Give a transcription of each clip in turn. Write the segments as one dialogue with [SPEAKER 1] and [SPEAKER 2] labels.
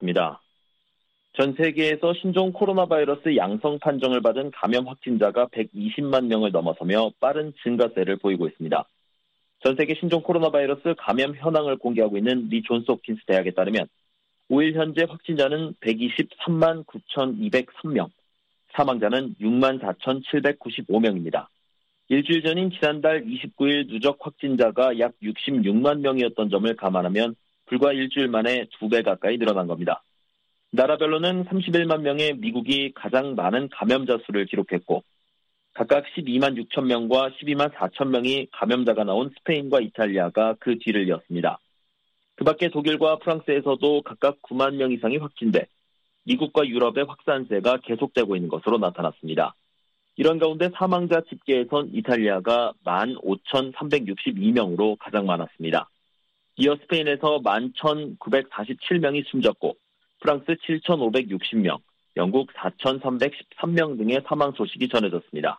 [SPEAKER 1] 입니다. 전 세계에서 신종 코로나 바이러스 양성 판정을 받은 감염 확진자가 120만 명을 넘어서며 빠른 증가세를 보이고 있습니다. 전 세계 신종 코로나 바이러스 감염 현황을 공개하고 있는 리 존스 홉킨스 대학에 따르면 5일 현재 확진자는 123만 9,203명, 사망자는 6만 4,795명입니다. 일주일 전인 지난달 29일 누적 확진자가 약 66만 명이었던 점을 감안하면 불과 일주일 만에 2배 가까이 늘어난 겁니다. 나라별로는 31만 명의 미국이 가장 많은 감염자 수를 기록했고 각각 12만 6천 명과 12만 4천 명이 감염자가 나온 스페인과 이탈리아가 그 뒤를 이었습니다. 그 밖에 독일과 프랑스에서도 각각 9만 명 이상이 확진돼 미국과 유럽의 확산세가 계속되고 있는 것으로 나타났습니다. 이런 가운데 사망자 집계에선 이탈리아가 15,362명으로 가장 많았습니다. 이어 스페인에서 11,947명이 숨졌고 프랑스 7,560명, 영국 4,313명 등의 사망 소식이 전해졌습니다.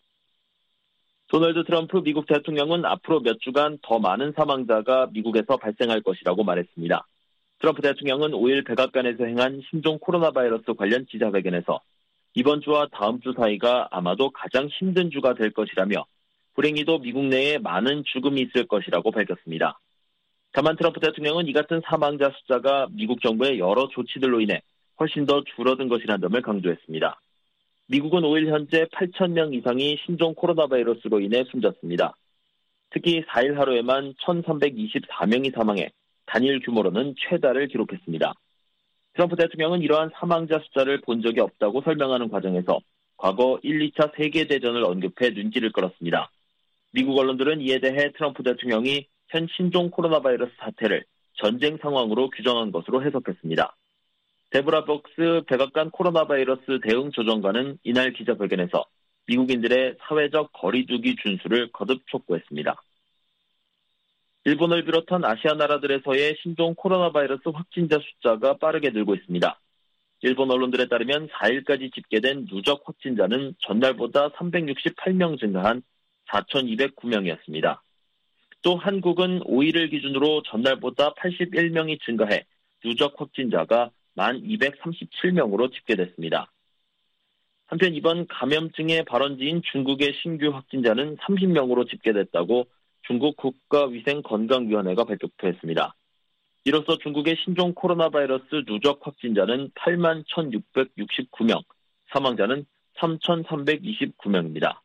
[SPEAKER 1] 도널드 트럼프 미국 대통령은 앞으로 몇 주간 더 많은 사망자가 미국에서 발생할 것이라고 말했습니다. 트럼프 대통령은 5일 백악관에서 행한 신종 코로나 바이러스 관련 기자회견에서 이번 주와 다음 주 사이가 아마도 가장 힘든 주가 될 것이라며 불행히도 미국 내에 많은 죽음이 있을 것이라고 밝혔습니다. 다만 트럼프 대통령은 이 같은 사망자 숫자가 미국 정부의 여러 조치들로 인해 훨씬 더 줄어든 것이라는 점을 강조했습니다. 미국은 5일 현재 8,000명 이상이 신종 코로나 바이러스로 인해 숨졌습니다. 특히 4일 하루에만 1,324명이 사망해 단일 규모로는 최다를 기록했습니다. 트럼프 대통령은 이러한 사망자 숫자를 본 적이 없다고 설명하는 과정에서 과거 1, 2차 세계대전을 언급해 눈길을 끌었습니다. 미국 언론들은 이에 대해 트럼프 대통령이 현 신종 코로나 바이러스 사태를 전쟁 상황으로 규정한 것으로 해석했습니다. 데보라 복스 백악관 코로나 바이러스 대응 조정관은 이날 기자회견에서 미국인들의 사회적 거리두기 준수를 거듭 촉구했습니다. 일본을 비롯한 아시아 나라들에서의 신종 코로나 바이러스 확진자 숫자가 빠르게 늘고 있습니다. 일본 언론들에 따르면 4일까지 집계된 누적 확진자는 전날보다 368명 증가한 4,209명이었습니다. 또 한국은 5일을 기준으로 전날보다 81명이 증가해 누적 확진자가 1,237명으로 집계됐습니다. 한편 이번 감염증의 발원지인 중국의 신규 확진자는 30명으로 집계됐다고 중국 국가위생건강위원회가 발표했습니다. 이로써 중국의 신종 코로나 바이러스 누적 확진자는 81,669명, 사망자는 3,329명입니다.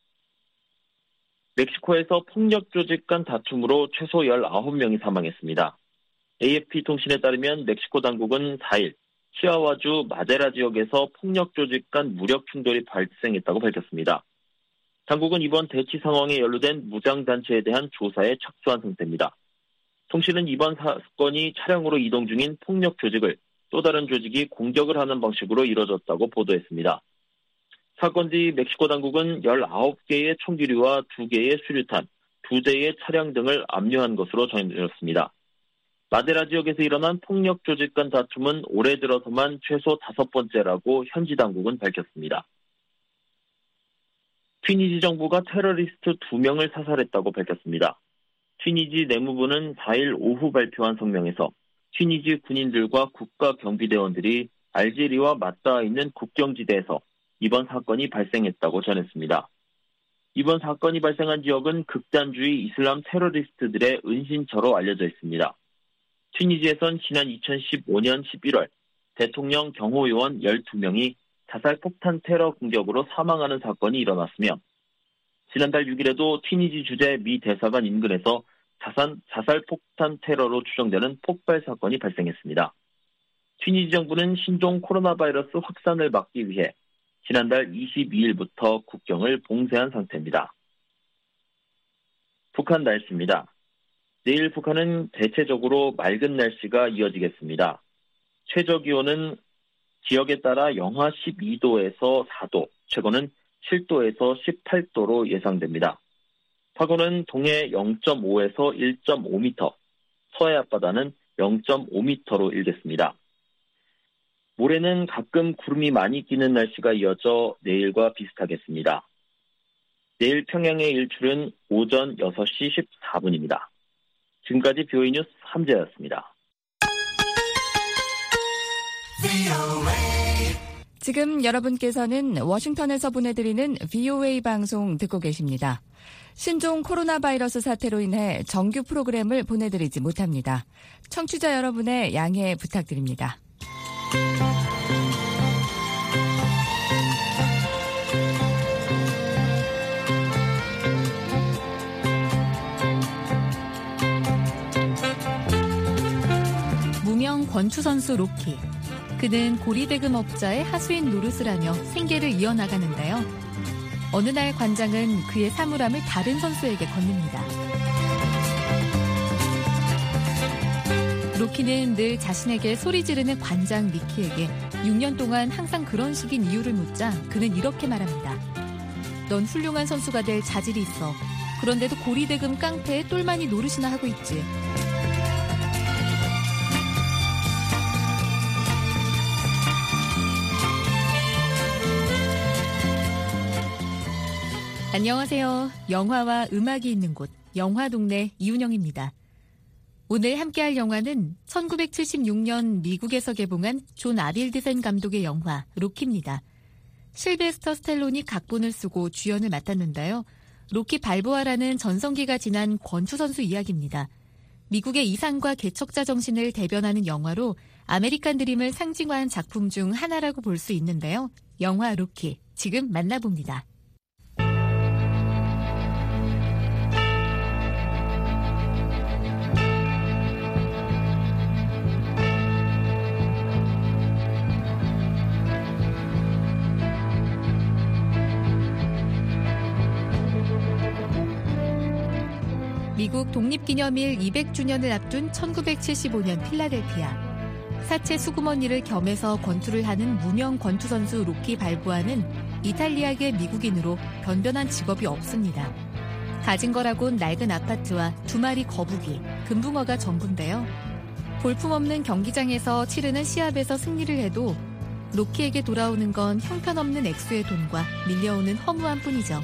[SPEAKER 1] 멕시코에서 폭력 조직 간 다툼으로 최소 19명이 사망했습니다. AFP 통신에 따르면 멕시코 당국은 4일 치아와주 마데라 지역에서 폭력 조직 간 무력 충돌이 발생했다고 밝혔습니다. 당국은 이번 대치 상황에 연루된 무장단체에 대한 조사에 착수한 상태입니다. 통신은 이번 사건이 차량으로 이동 중인 폭력 조직을 또 다른 조직이 공격을 하는 방식으로 이뤄졌다고 보도했습니다. 사건 뒤 멕시코 당국은 19개의 총기류와 2개의 수류탄, 2대의 차량 등을 압류한 것으로 전해졌습니다. 마데라 지역에서 일어난 폭력 조직 간 다툼은 올해 들어서만 최소 5번째라고 현지 당국은 밝혔습니다. 튀니지 정부가 테러리스트 2명을 사살했다고 밝혔습니다. 튀니지 내무부는 4일 오후 발표한 성명에서 튀니지 군인들과 국가경비대원들이 알제리와 맞닿아 있는 국경지대에서 이번 사건이 발생했다고 전했습니다. 이번 사건이 발생한 지역은 극단주의 이슬람 테러리스트들의 은신처로 알려져 있습니다. 튀니지에선 지난 2015년 11월 대통령 경호요원 12명이 자살폭탄 테러 공격으로 사망하는 사건이 일어났으며 지난달 6일에도 튀니지 주재 미 대사관 인근에서 자살폭탄 테러로 추정되는 폭발 사건이 발생했습니다. 튀니지 정부는 신종 코로나 바이러스 확산을 막기 위해 지난달 22일부터 국경을 봉쇄한 상태입니다. 북한 날씨입니다. 내일 북한은 대체적으로 맑은 날씨가 이어지겠습니다. 최저기온은 지역에 따라 영하 12도에서 4도, 최고는 7도에서 18도로 예상됩니다. 파고는 동해 0.5에서 1.5m, 서해 앞바다는 0.5m로 일겠습니다. 모레는 가끔 구름이 많이 끼는 날씨가 이어져 내일과 비슷하겠습니다. 내일 평양의 일출은 오전 6시 14분입니다. 지금까지 BOE 뉴스 함재였습니다.
[SPEAKER 2] 지금 여러분께서는 워싱턴에서 보내드리는 VOA 방송 듣고 계십니다. 신종 코로나 바이러스 사태로 인해 정규 프로그램을 보내드리지 못합니다. 청취자 여러분의 양해 부탁드립니다.
[SPEAKER 3] 무명 권투 선수 로키. 그는 고리대금업자의 하수인 노릇을 하며 생계를 이어나가는데요. 어느 날 관장은 그의 사물함을 다른 선수에게 건넵니다. 로키는 늘 자신에게 소리 지르는 관장 미키에게 6년 동안 항상 그런 식인 이유를 묻자 그는 이렇게 말합니다. 넌 훌륭한 선수가 될 자질이 있어. 그런데도 고리대금 깡패에 똘마니 노릇이나 하고 있지. 안녕하세요. 영화와 음악이 있는 곳, 영화동네 이윤영입니다. 오늘 함께할 영화는 1976년 미국에서 개봉한 존 아빌드센 감독의 영화 로키입니다. 실베스터 스텔론이 각본을 쓰고 주연을 맡았는데요. 로키 발보아라는 전성기가 지난 권투 선수 이야기입니다. 미국의 이상과 개척자 정신을 대변하는 영화로 아메리칸 드림을 상징화한 작품 중 하나라고 볼 수 있는데요. 영화 로키, 지금 만나봅니다. 미국 독립기념일 200주년을 앞둔 1975년 필라델피아. 사체 수구머니를 겸해서 권투를 하는 무명 권투 선수 로키 발보아는 이탈리아계 미국인으로 변변한 직업이 없습니다. 가진 거라곤 낡은 아파트와 2마리 거북이, 금붕어가 전부인데요. 볼품없는 경기장에서 치르는 시합에서 승리를 해도 로키에게 돌아오는 건 형편없는 액수의 돈과 밀려오는 허무함 뿐이죠.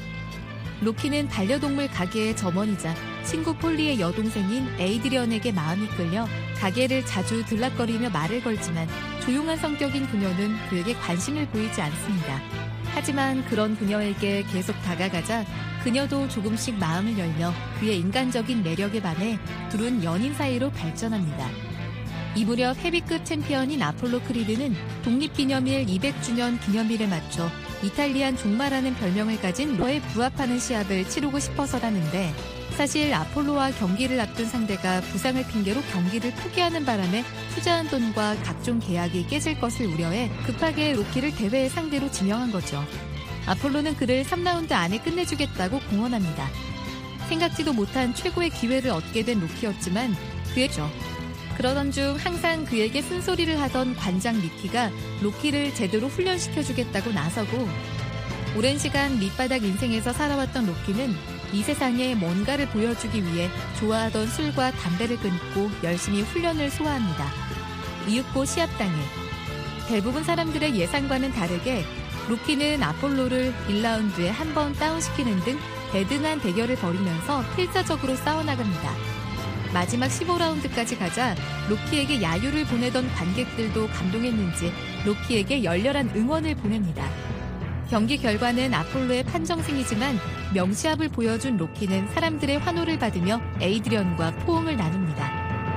[SPEAKER 3] 로키는 반려동물 가게의 점원이자 친구 폴리의 여동생인 에이드리언에게 마음이 끌려 가게를 자주 들락거리며 말을 걸지만 조용한 성격인 그녀는 그에게 관심을 보이지 않습니다. 하지만 그런 그녀에게 계속 다가가자 그녀도 조금씩 마음을 열며 그의 인간적인 매력에 반해 둘은 연인 사이로 발전합니다. 이 무렵 헤비급 챔피언인 아폴로 크리드는 독립기념일 200주년 기념일에 맞춰 이탈리안 종마라는 별명을 가진 로에 부합하는 시합을 치르고 싶어서라는데 사실 아폴로와 경기를 앞둔 상대가 부상을 핑계로 경기를 포기하는 바람에 투자한 돈과 각종 계약이 깨질 것을 우려해 급하게 로키를 대회의 상대로 지명한 거죠. 아폴로는 그를 3라운드 안에 끝내주겠다고 공언합니다. 생각지도 못한 최고의 기회를 얻게 된 로키였지만 그였죠. 그러던 중 항상 그에게 쓴소리를 하던 관장 미키가 로키를 제대로 훈련시켜주겠다고 나서고 오랜 시간 밑바닥 인생에서 살아왔던 로키는 이 세상에 뭔가를 보여주기 위해 좋아하던 술과 담배를 끊고 열심히 훈련을 소화합니다. 이윽고 시합 당일 대부분 사람들의 예상과는 다르게 로키는 아폴로를 1라운드에 한 번 다운시키는 등 대등한 대결을 벌이면서 필사적으로 싸워나갑니다. 마지막 15라운드까지 가자 로키에게 야유를 보내던 관객들도 감동했는지 로키에게 열렬한 응원을 보냅니다. 경기 결과는 아폴로의 판정승이지만 명시합을 보여준 로키는 사람들의 환호를 받으며 에이드리언과 포옹을 나눕니다.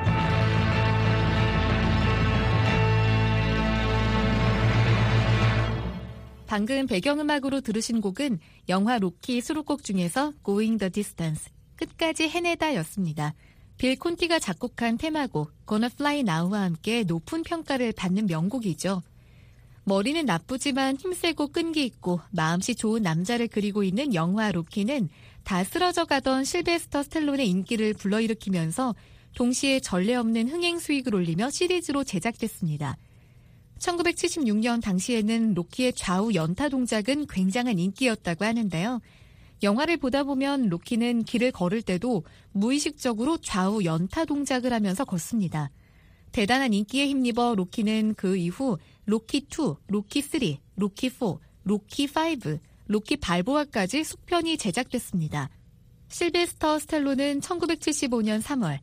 [SPEAKER 3] 방금 배경음악으로 들으신 곡은 영화 로키 수록곡 중에서 Going the Distance, 끝까지 해내다 였습니다. 빌 콘티가 작곡한 테마곡 Gonna Fly Now와 함께 높은 평가를 받는 명곡이죠. 머리는 나쁘지만 힘세고 끈기 있고 마음씨 좋은 남자를 그리고 있는 영화 로키는 다 쓰러져 가던 실베스터 스텔론의 인기를 불러일으키면서 동시에 전례 없는 흥행 수익을 올리며 시리즈로 제작됐습니다. 1976년 당시에는 로키의 좌우 연타 동작은 굉장한 인기였다고 하는데요. 영화를 보다 보면 로키는 길을 걸을 때도 무의식적으로 좌우 연타 동작을 하면서 걷습니다. 대단한 인기에 힘입어 로키는 그 이후 로키2, 로키3, 로키4, 로키5, 로키 발보아까지 숙편이 제작됐습니다. 실베스터 스텔론은 1975년 3월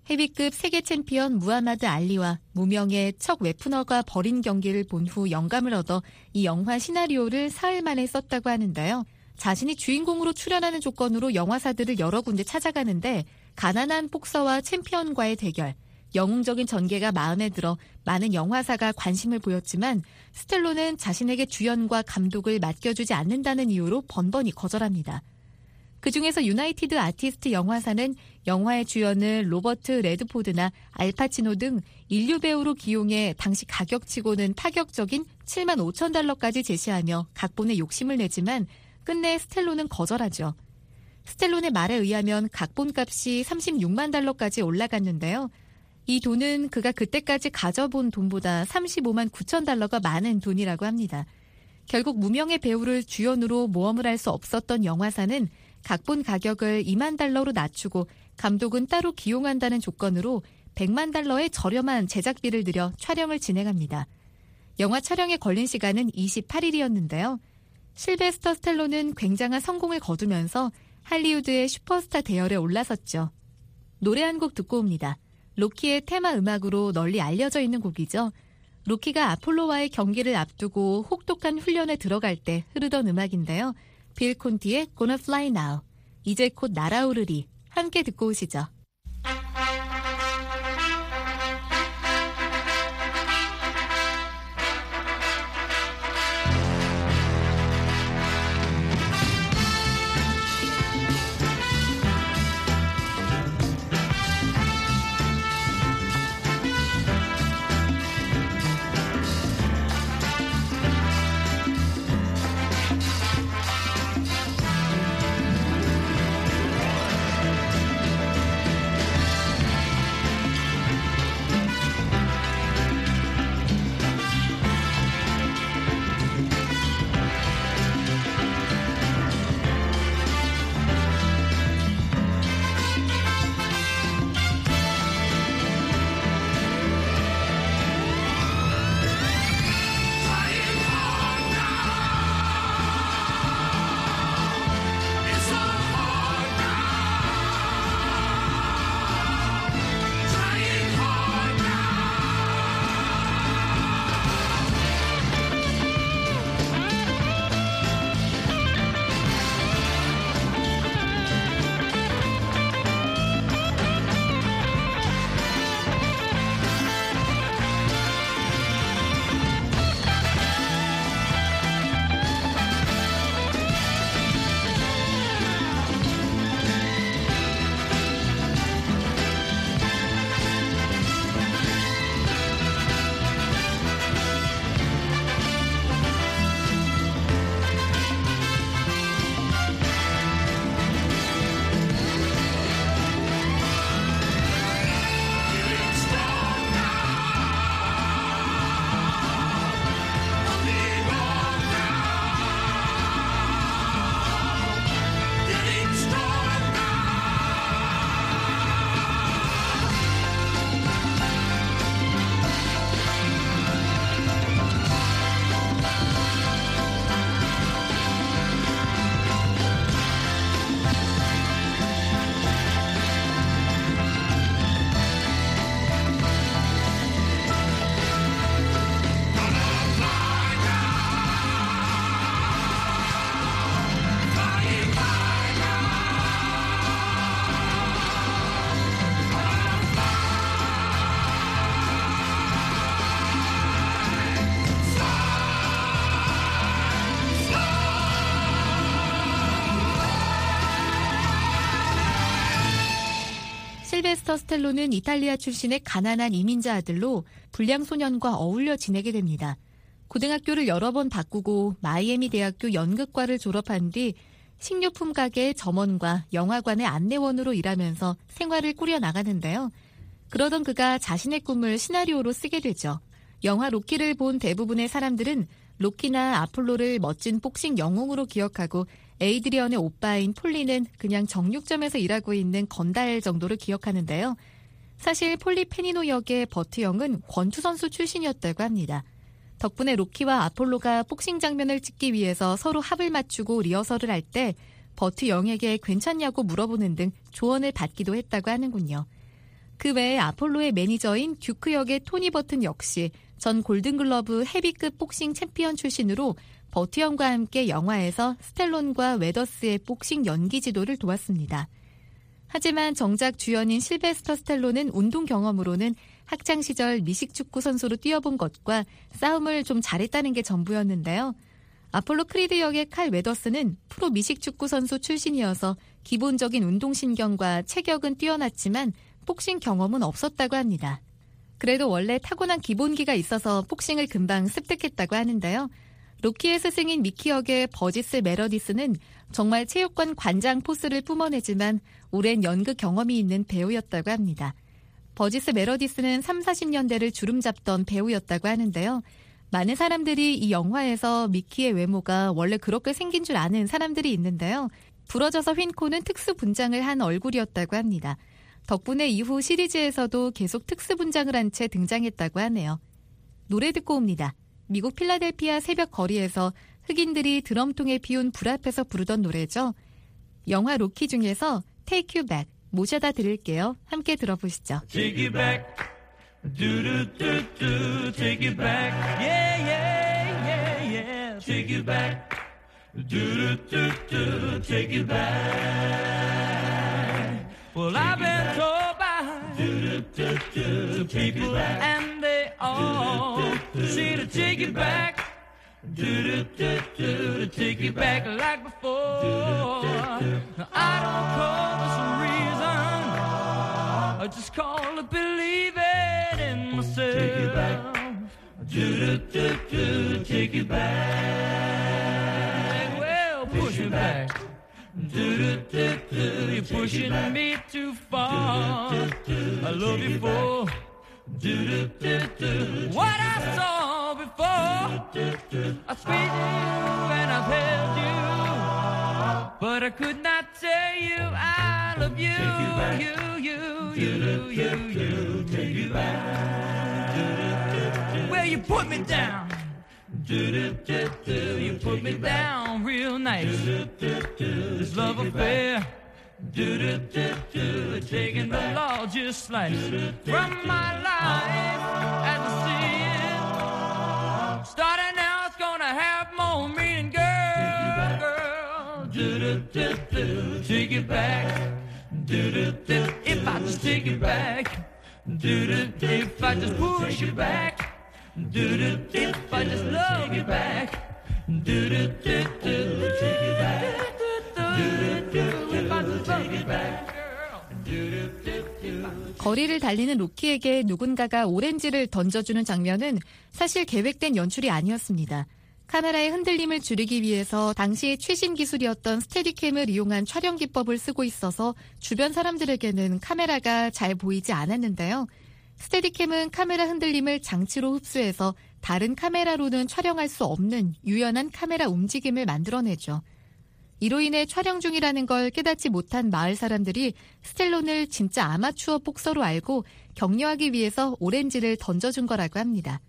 [SPEAKER 3] 헤비급 세계 챔피언 무하마드 알리와 무명의 척 웨프너가 벌인 경기를 본 후 영감을 얻어 이 영화 시나리오를 사흘 만에 썼다고 하는데요. 자신이 주인공으로 출연하는 조건으로 영화사들을 여러 군데 찾아가는데 가난한 복서와 챔피언과의 대결, 영웅적인 전개가 마음에 들어 많은 영화사가 관심을 보였지만 스텔로는 자신에게 주연과 감독을 맡겨주지 않는다는 이유로 번번이 거절합니다. 그중에서 유나이티드 아티스트 영화사는 영화의 주연을 로버트 레드포드나 알파치노 등 인류 배우로 기용해 당시 가격치고는 파격적인 7만 5천 달러까지 제시하며 각본에 욕심을 내지만 끝내 스텔로는 거절하죠. 스텔론의 말에 의하면 각본값이 36만 달러까지 올라갔는데요. 이 돈은 그가 그때까지 가져본 돈보다 35만 9천 달러가 많은 돈이라고 합니다. 결국 무명의 배우를 주연으로 모험을 할 수 없었던 영화사는 각본 가격을 2만 달러로 낮추고 감독은 따로 기용한다는 조건으로 100만 달러의 저렴한 제작비를 들여 촬영을 진행합니다. 영화 촬영에 걸린 시간은 28일이었는데요. 실베스터 스텔론은 굉장한 성공을 거두면서 할리우드의 슈퍼스타 대열에 올라섰죠. 노래 한 곡 듣고 옵니다. 로키의 테마 음악으로 널리 알려져 있는 곡이죠. 로키가 아폴로와의 경기를 앞두고 혹독한 훈련에 들어갈 때 흐르던 음악인데요. 빌 콘티의 Gonna Fly Now, 이제 곧 날아오르리, 함께 듣고 오시죠. 실베스터 스텔론은 이탈리아 출신의 가난한 이민자 아들로 불량 소년과 어울려 지내게 됩니다. 고등학교를 여러 번 바꾸고 마이애미 대학교 연극과를 졸업한 뒤 식료품 가게의 점원과 영화관의 안내원으로 일하면서 생활을 꾸려나가는데요. 그러던 그가 자신의 꿈을 시나리오로 쓰게 되죠. 영화 로키를 본 대부분의 사람들은 로키나 아폴로를 멋진 복싱 영웅으로 기억하고 에이드리언의 오빠인 폴리는 그냥 정육점에서 일하고 있는 건달 정도로 기억하는데요. 사실 폴리 페니노 역의 버트 영은 권투 선수 출신이었다고 합니다. 덕분에 로키와 아폴로가 복싱 장면을 찍기 위해서 서로 합을 맞추고 리허설을 할 때 버트 영에게 괜찮냐고 물어보는 등 조언을 받기도 했다고 하는군요. 그 외에 아폴로의 매니저인 듀크 역의 토니 버튼 역시 전 골든글러브 헤비급 복싱 챔피언 출신으로 버트 형과 함께 영화에서 스텔론과 웨더스의 복싱 연기 지도를 도왔습니다. 하지만 정작 주연인 실베스터 스텔론은 운동 경험으로는 학창시절 미식축구 선수로 뛰어본 것과 싸움을 좀 잘했다는 게 전부였는데요. 아폴로 크리드 역의 칼 웨더스는 프로 미식축구 선수 출신이어서 기본적인 운동신경과 체격은 뛰어났지만 복싱 경험은 없었다고 합니다. 그래도 원래 타고난 기본기가 있어서 복싱을 금방 습득했다고 하는데요. 로키의 스승인 미키 역의 버지스 메러디스는 정말 체육관 관장 포스를 뿜어내지만 오랜 연극 경험이 있는 배우였다고 합니다. 버지스 메러디스는 30-40년대를 주름잡던 배우였다고 하는데요. 많은 사람들이 이 영화에서 미키의 외모가 원래 그렇게 생긴 줄 아는 사람들이 있는데요. 부러져서 휜 코는 특수 분장을 한 얼굴이었다고 합니다. 덕분에 이후 시리즈에서도 계속 특수 분장을 한 채 등장했다고 하네요. 노래 듣고 옵니다. 미국 필라델피아 새벽 거리에서 흑인들이 드럼통에 피운 불 앞에서 부르던 노래죠. 영화 로키 중에서 Take You Back 모셔다 드릴게요. 함께 들어보시죠.
[SPEAKER 4] Take you back, do-do-do-do, take you back, yeah, yeah, yeah, yeah, take you back, do-do-do-do, take you back. Well, I've been told by do-do-do-do, people and they all say to take you back, do-do-do-do, to take you back like before. Now, I don't call this a reason, I just call it believing in myself. Take you back, do-do-do-do, take you back. Well, push me back. Do-do-do-do, you're pushing me too far. I love you for do-do-do-do, what I saw before. I squeezed you and I've held you, but I could not tell you I love you. You, take you back. Well, you put me down. Do-do-do-do, you put me down real nice. This love affair, do-do-do-do, taking the largest slice from my life as I see it. Starting now, it's gonna have more meaning, girl. Do-do-do-do, take it back. Do-do-do, if I just take it back. Do-do-do, if I just push you back. Do-do-do, if I just love you back. Do-do-do-do, take it back. Do-do-do, if I just love you back.
[SPEAKER 3] 거리를 달리는 로키에게 누군가가 오렌지를 던져주는 장면은 사실 계획된 연출이 아니었습니다. 카메라의 흔들림을 줄이기 위해서 당시의 최신 기술이었던 스테디캠을 이용한 촬영 기법을 쓰고 있어서 주변 사람들에게는 카메라가 잘 보이지 않았는데요. 스테디캠은 카메라 흔들림을 장치로 흡수해서 다른 카메라로는 촬영할 수 없는 유연한 카메라 움직임을 만들어내죠. 이로 인해 촬영 중이라는 걸 깨닫지 못한 마을 사람들이 스텔론을 진짜 아마추어 복서로 알고 격려하기 위해서 오렌지를 던져준 거라고 합니다.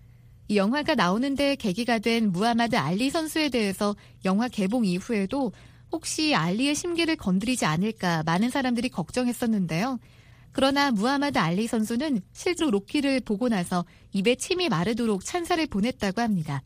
[SPEAKER 3] 이 영화가 나오는데 계기가 된 무하마드 알리 선수에 대해서 영화 개봉 이후에도 혹시 알리의 심기를 건드리지 않을까 많은 사람들이 걱정했었는데요. 그러나 무하마드 알리 선수는 실제로 로키를 보고 나서 입에 침이 마르도록 찬사를 보냈다고 합니다.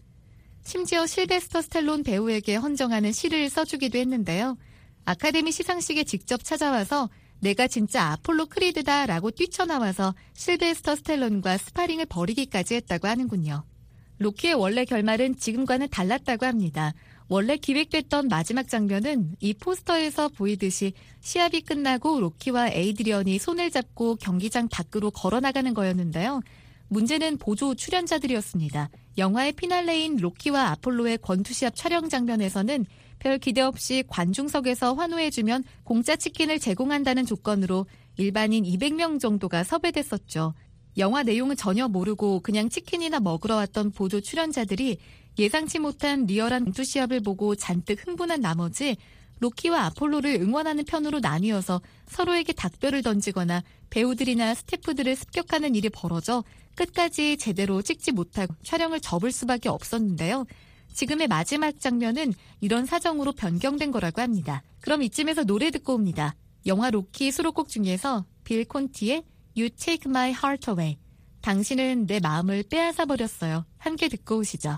[SPEAKER 3] 심지어 실베스터 스텔론 배우에게 헌정하는 시를 써주기도 했는데요. 아카데미 시상식에 직접 찾아와서 내가 진짜 아폴로 크리드다 라고 뛰쳐나와서 실베스터 스텔론과 스파링을 벌이기까지 했다고 하는군요. 로키의 원래 결말은 지금과는 달랐다고 합니다. 원래 기획됐던 마지막 장면은 이 포스터에서 보이듯이 시합이 끝나고 로키와 에이드리언이 손을 잡고 경기장 밖으로 걸어나가는 거였는데요. 문제는 보조 출연자들이었습니다. 영화의 피날레인 로키와 아폴로의 권투시합 촬영 장면에서는 별 기대 없이 관중석에서 환호해주면 공짜 치킨을 제공한다는 조건으로 일반인 200명 정도가 섭외됐었죠. 영화 내용은 전혀 모르고 그냥 치킨이나 먹으러 왔던 보조 출연자들이 예상치 못한 리얼한 권투시합을 보고 잔뜩 흥분한 나머지 로키와 아폴로를 응원하는 편으로 나뉘어서 서로에게 닭뼈를 던지거나 배우들이나 스태프들을 습격하는 일이 벌어져 끝까지 제대로 찍지 못하고 촬영을 접을 수밖에 없었는데요. 지금의 마지막 장면은 이런 사정으로 변경된 거라고 합니다. 그럼 이쯤에서 노래 듣고 옵니다. 영화 로키 수록곡 중에서 빌 콘티의 You Take My Heart Away. 당신은 내 마음을 빼앗아 버렸어요. 함께 듣고 오시죠.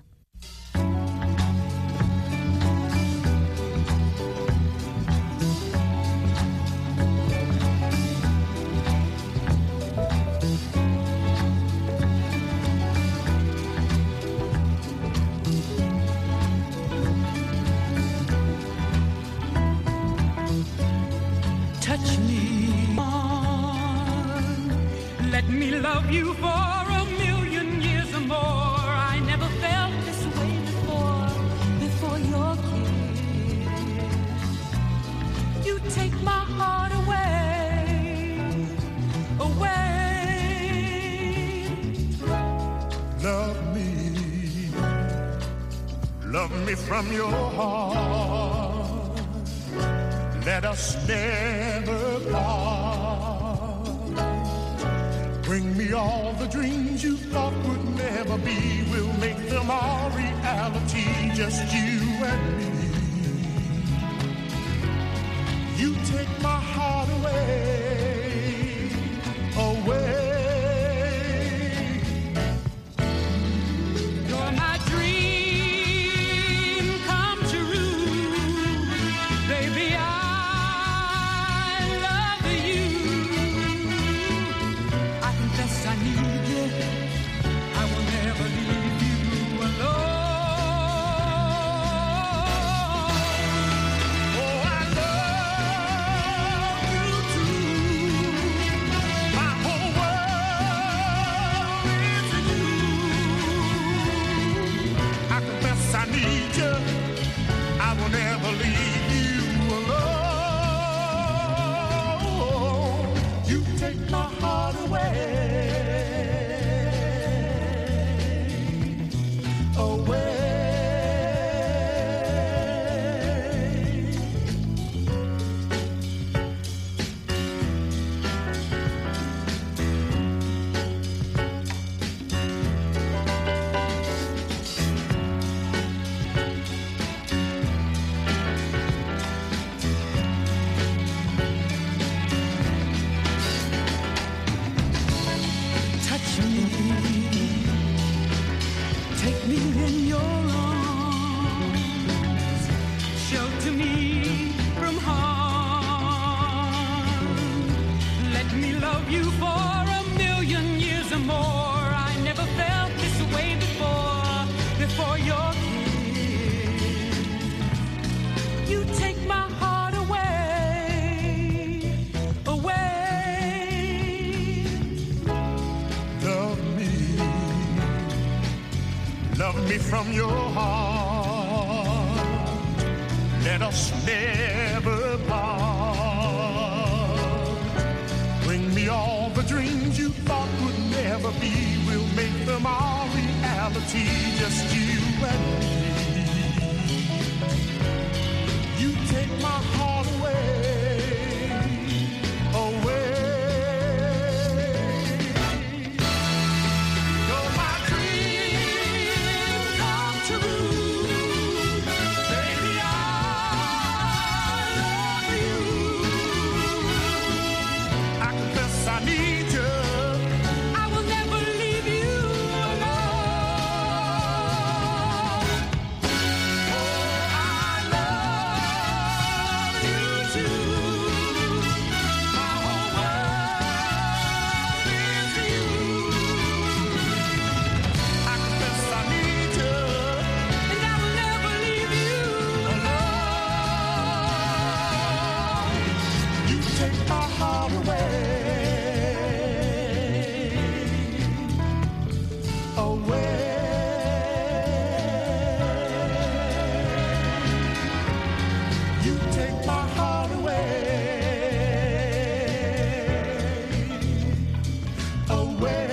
[SPEAKER 4] Touch me on, let me love you for a million years or more. I never felt this way before your kiss. You take my heart away.
[SPEAKER 5] Love me from your heart. Let us never part. Bring me all the dreams you thought would never be. We'll make them all reality, just you and me. You take my heart away, away.
[SPEAKER 4] You're my dream come true, baby. I love you. I confess I need you. I will never leave you alone.
[SPEAKER 5] Oh, I love you too. My whole world is you. I confess I need you. I will never leave you alone. You take my heart away, away.
[SPEAKER 4] Touch me, take me in your arms, shelter me from harm. Let me love you for a million years or more. I never felt this way before your kiss. You take my heart away, away.
[SPEAKER 5] Love me from your heart. Let us never part. Bring me all the dreams you thought would never be. We'll make them all reality, just you and me. You take my heart away, away. You're my dream come true, baby. I love you. I confess I need you.
[SPEAKER 4] I will never leave you alone. Oh, I love you too. My whole world is you.
[SPEAKER 5] I confess I need you.
[SPEAKER 4] And I will never leave you alone.
[SPEAKER 5] You take my heart away, away. You take my heart away, away.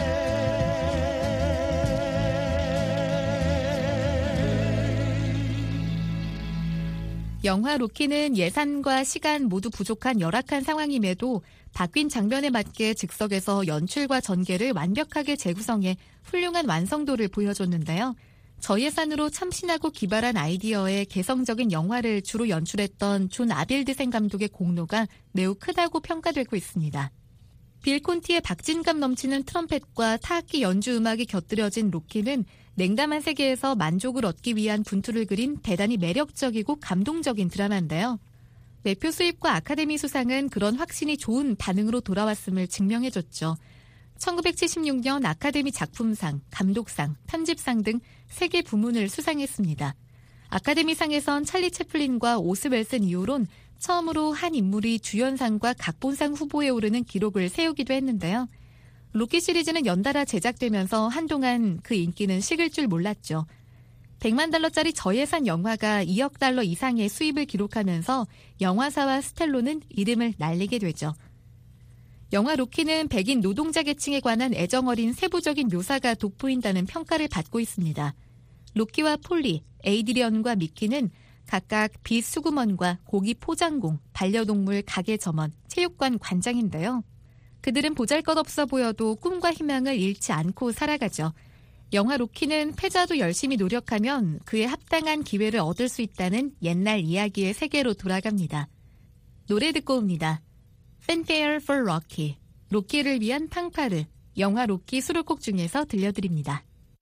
[SPEAKER 3] 영화 로키는 예산과 시간 모두 부족한 열악한 상황임에도 바뀐 장면에 맞게 즉석에서 연출과 전개를 완벽하게 재구성해 훌륭한 완성도를 보여줬는데요. 저예산으로 참신하고 기발한 아이디어의 개성적인 영화를 주로 연출했던 존 아빌드센 감독의 공로가 매우 크다고 평가되고 있습니다. 빌 콘티의 박진감 넘치는 트럼펫과 타악기 연주 음악이 곁들여진 로키는 냉담한 세계에서 만족을 얻기 위한 분투를 그린 대단히 매력적이고 감동적인 드라마인데요. 매표 수입과 아카데미 수상은 그런 확신이 좋은 반응으로 돌아왔음을 증명해줬죠. 1976년 아카데미 작품상, 감독상, 편집상 등 3개 부문을 수상했습니다. 아카데미상에선 찰리 채플린과 오스 웰슨 이후론 처음으로 한 인물이 주연상과 각본상 후보에 오르는 기록을 세우기도 했는데요. 로키 시리즈는 연달아 제작되면서 한동안 그 인기는 식을 줄 몰랐죠. 100만 달러짜리 저예산 영화가 2억 달러 이상의 수입을 기록하면서 영화사와 스텔로는 이름을 날리게 되죠. 영화 로키는 백인 노동자 계층에 관한 애정어린 세부적인 묘사가 돋보인다는 평가를 받고 있습니다. 로키와 폴리, 에이드리언과 미키는 각각 빚 수구먼과 고기 포장공, 반려동물 가게 점원, 체육관 관장인데요. 그들은 보잘것없어 보여도 꿈과 희망을 잃지 않고 살아가죠. 영화 로키는 패자도 열심히 노력하면 그에 합당한 기회를 얻을 수 있다는 옛날 이야기의 세계로 돌아갑니다. 노래 듣고 옵니다. Fanfare for Rocky, 로키를 위한 팡파르, 영화 로키 수록곡 중에서 들려드립니다.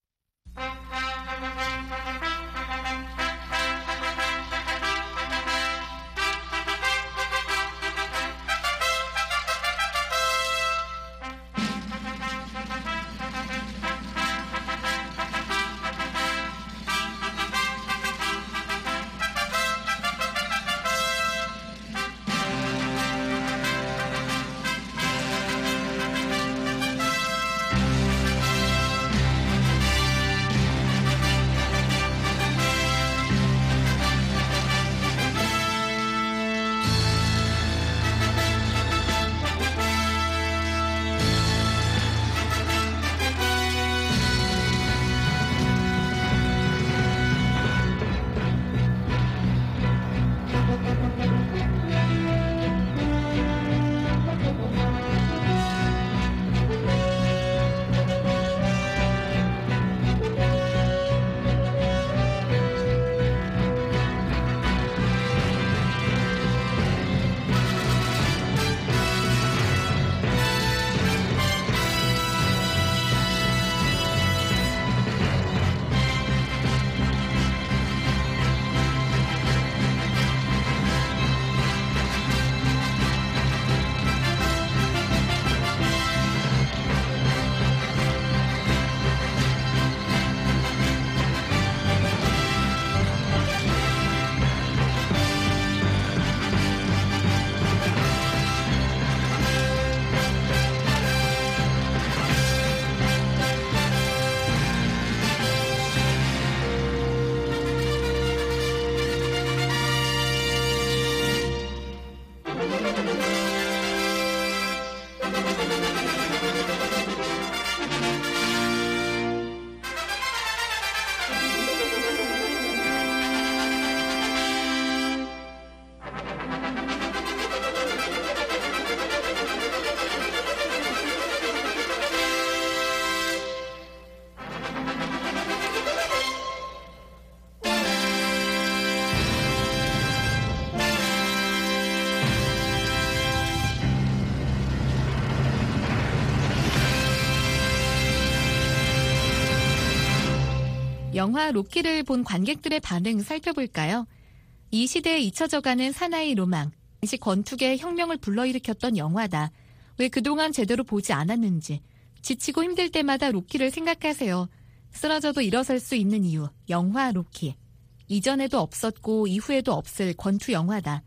[SPEAKER 3] 영화 로키를 본 관객들의 반응 살펴볼까요? 이 시대에 잊혀져가는 사나이 로망, 당시 권투계의 혁명을 불러일으켰던 영화다. 왜 그동안 제대로 보지 않았는지, 지치고 힘들 때마다 로키를 생각하세요. 쓰러져도 일어설 수 있는 이유, 영화 로키. 이전에도 없었고 이후에도 없을 권투 영화다.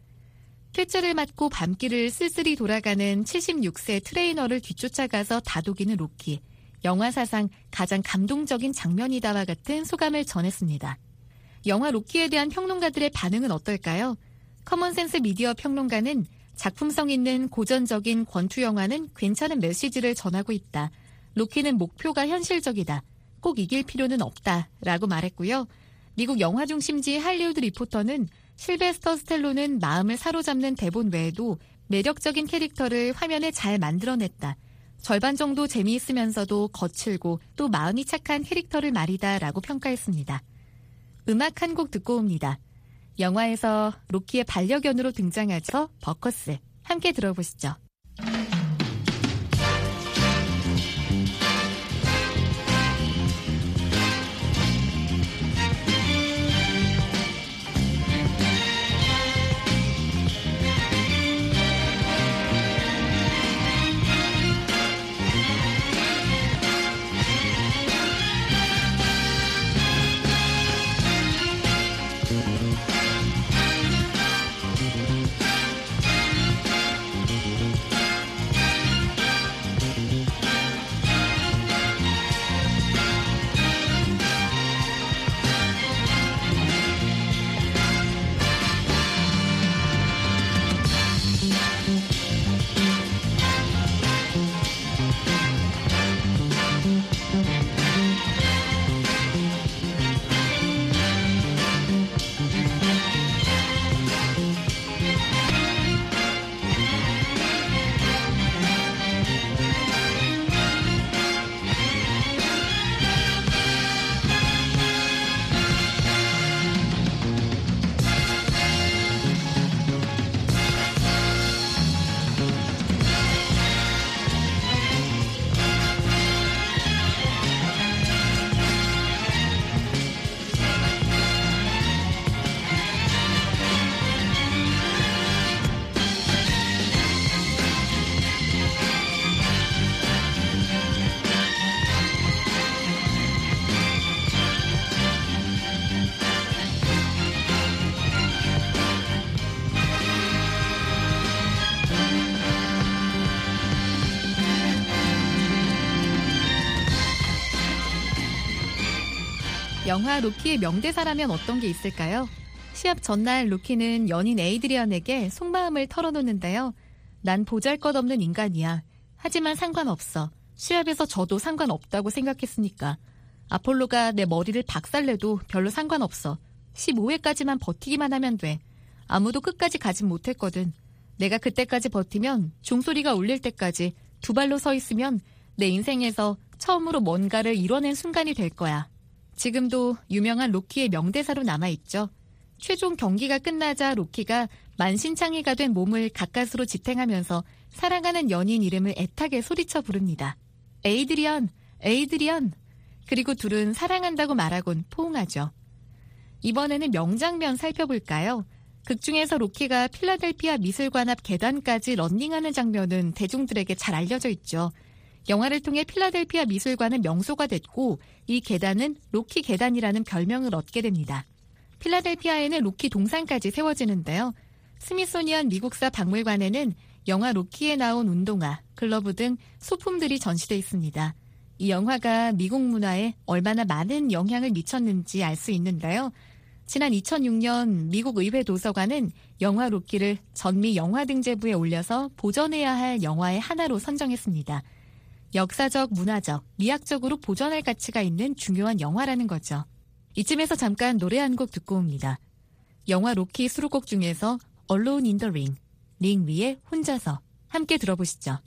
[SPEAKER 3] 퇴짜를 맞고 밤길을 쓸쓸히 돌아가는 76세 트레이너를 뒤쫓아가서 다독이는 로키. 영화 사상 가장 감동적인 장면이다와 같은 소감을 전했습니다. 영화 로키에 대한 평론가들의 반응은 어떨까요? 커먼센스 미디어 평론가는 작품성 있는 고전적인 권투 영화는 괜찮은 메시지를 전하고 있다. 로키는 목표가 현실적이다. 꼭 이길 필요는 없다. 라고 말했고요. 미국 영화 중심지 할리우드 리포터는 실베스터 스텔론은 마음을 사로잡는 대본 외에도 매력적인 캐릭터를 화면에 잘 만들어냈다. 절반 정도 재미있으면서도 거칠고 또 마음이 착한 캐릭터를 말이다 라고 평가했습니다. 음악 한 곡 듣고 옵니다. 영화에서 로키의 반려견으로 등장하죠. 버커스. 함께 들어보시죠. 영화 로키의 명대사라면 어떤 게 있을까요? 시합 전날 로키는 연인 에이드리언에게 속마음을 털어놓는데요. 난 보잘것없는 인간이야. 하지만 상관없어. 시합에서 져도 상관없다고 생각했으니까. 아폴로가 내 머리를 박살내도 별로 상관없어. 15회까지만 버티기만 하면 돼. 아무도 끝까지 가진 못했거든. 내가 그때까지 버티면 종소리가 울릴 때까지 두 발로 서 있으면 내 인생에서 처음으로 뭔가를 이뤄낸 순간이 될 거야. 지금도 유명한 로키의 명대사로 남아있죠. 최종 경기가 끝나자 로키가 만신창이가 된 몸을 가까스로 지탱하면서 사랑하는 연인 이름을 애타게 소리쳐 부릅니다. 에이드리언, 에이드리언. 그리고 둘은 사랑한다고 말하곤 포옹하죠. 이번에는 명장면 살펴볼까요? 극중에서 로키가 필라델피아 미술관 앞 계단까지 런닝하는 장면은 대중들에게 잘 알려져 있죠. 영화를 통해 필라델피아 미술관은 명소가 됐고 이 계단은 로키 계단이라는 별명을 얻게 됩니다. 필라델피아에는 로키 동상까지 세워지는데요. 스미소니언 미국사 박물관에는 영화 로키에 나온 운동화, 글러브 등 소품들이 전시돼 있습니다. 이 영화가 미국 문화에 얼마나 많은 영향을 미쳤는지 알 수 있는데요. 지난 2006년 미국 의회 도서관은 영화 로키를 전미 영화등재부에 올려서 보존해야 할 영화의 하나로 선정했습니다. 역사적, 문화적, 미학적으로 보존할 가치가 있는 중요한 영화라는 거죠. 이쯤에서 잠깐 노래 한 곡 듣고 옵니다. 영화 로키 수록곡 중에서 Alone in the Ring, 링 위에 혼자서 함께 들어보시죠.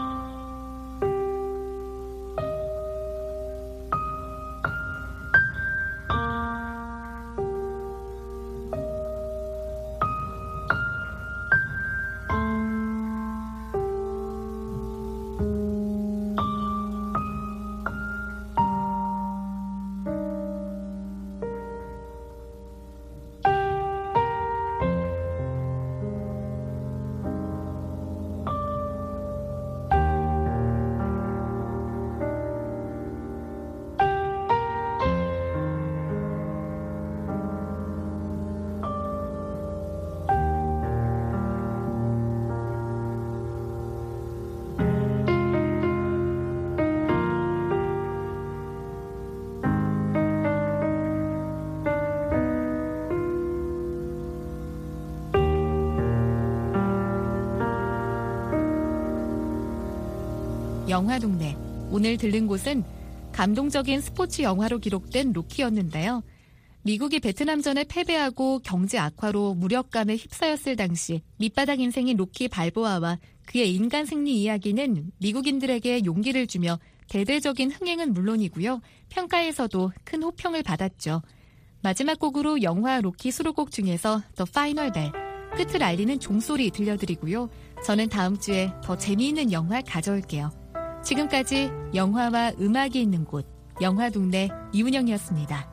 [SPEAKER 3] 영화동네. 오늘 들른 곳은 감동적인 스포츠 영화로 기록된 로키였는데요. 미국이 베트남전에 패배하고 경제 악화로 무력감에 휩싸였을 당시 밑바닥 인생인 로키 발보아와 그의 인간 승리 이야기는 미국인들에게 용기를 주며 대대적인 흥행은 물론이고요. 평가에서도 큰 호평을 받았죠. 마지막 곡으로 영화 로키 수록곡 중에서 The Final Bell, 끝을 알리는 종소리 들려드리고요. 저는 다음 주에 더 재미있는 영화 가져올게요. 지금까지 영화와 음악이 있는 곳, 영화동네 이은영이었습니다.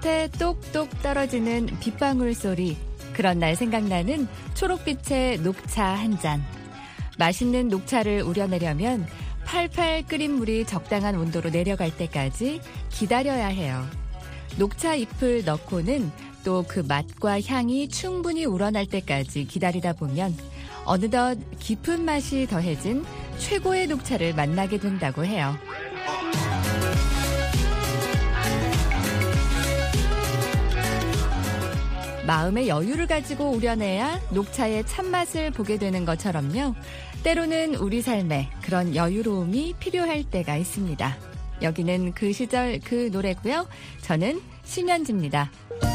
[SPEAKER 2] 초록빛에 똑똑 떨어지는 빗방울 소리. 그런 날 생각나는 초록빛의 녹차 한 잔. 맛있는 녹차를 우려내려면 팔팔 끓인 물이 적당한 온도로 내려갈 때까지 기다려야 해요. 녹차 잎을 넣고는 또 그 맛과 향이 충분히 우러날 때까지 기다리다 보면 어느덧 깊은 맛이 더해진 최고의 녹차를 만나게 된다고 해요. 마음의 여유를 가지고 우려내야 녹차의 참맛을 보게 되는 것처럼요. 때로는 우리 삶에 그런 여유로움이 필요할 때가 있습니다. 여기는 그 시절 그 노래고요. 저는 심연지입니다.